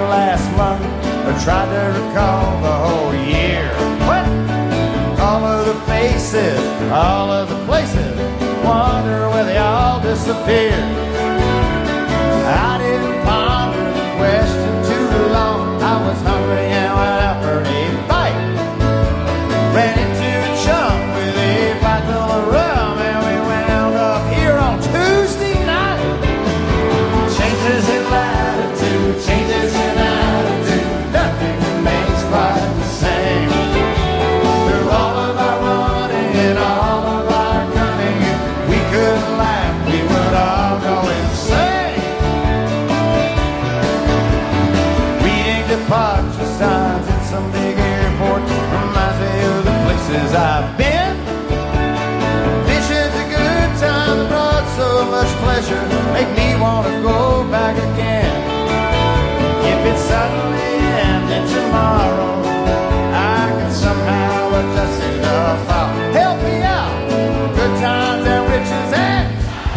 last month, I tried to recall the whole year. What? All of the faces, all of the places, wonder where they all disappeared. I didn't ponder the question too long. I was hungry and went out for a bite. Ran into a chum with a bottle of rum, and we wound up here on Tuesday night. Changes in latitude, changes in attitude, nothing remains quite the same. Through all of our running and all of our cunning, if we could laugh, we would all go insane. Reading departure signs in some big airport reminds me of the places I've been. Visions of good times brought so much pleasure, make me want to go back again. If it suddenly ended tomorrow, I can somehow adjust enough. Help me out, good times and riches and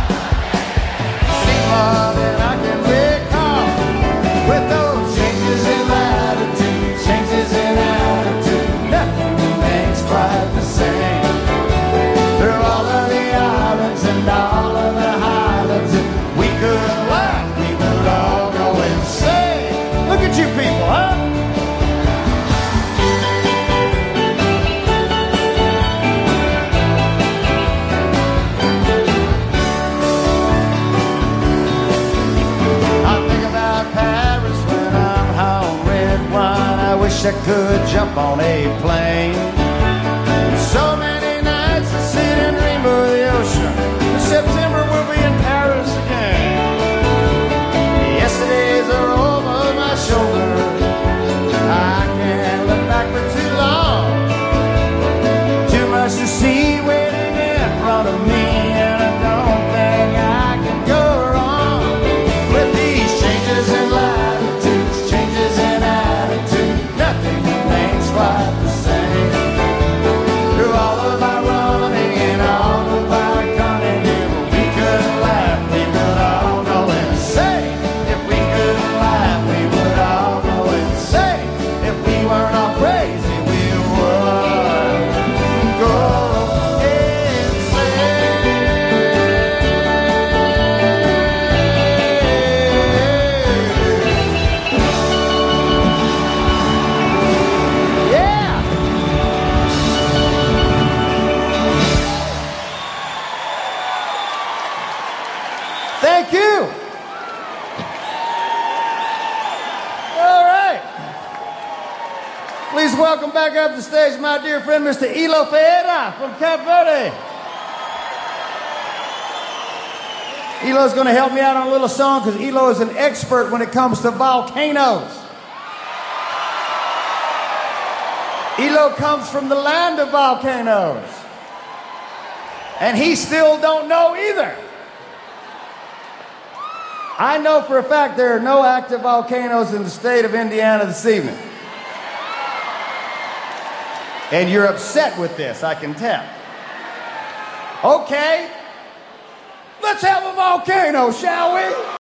see more than I can recall. With those changes in latitude, changes in attitude, nothing remains quite the same. Through all of the islands and all of the highlands, if we could laugh, we would all go insane. Look at you people, huh? I think about Paris when I'm home, red wine. I wish I could jump on a plane. So many nights I sit and dream of the ocean. In September we'll be in Paris again. Yesterdays are over my shoulder. I can't look back for too long. Too much to see waiting in front of me, and I don't think I can go wrong with these changes in latitudes, changes in attitude. Nothing remains quite the same. Through all of our running and all of our cunning, if we could laugh, we would all go insane. If we could laugh, we would all go insane. If we weren't all crazy, we would go insane. Yeah! Thank you. All right. Please welcome back up the stage my dear friend, Mr. Elo Ferreira from Cape Verde. Elo's going to help me out on a little song because Elo is an expert when it comes to volcanoes. Elo comes from the land of volcanoes. And he still don't know either. I know for a fact there are no active volcanoes in the state of Indiana this evening. And you're upset with this, I can tell. Okay, let's have a volcano, shall we?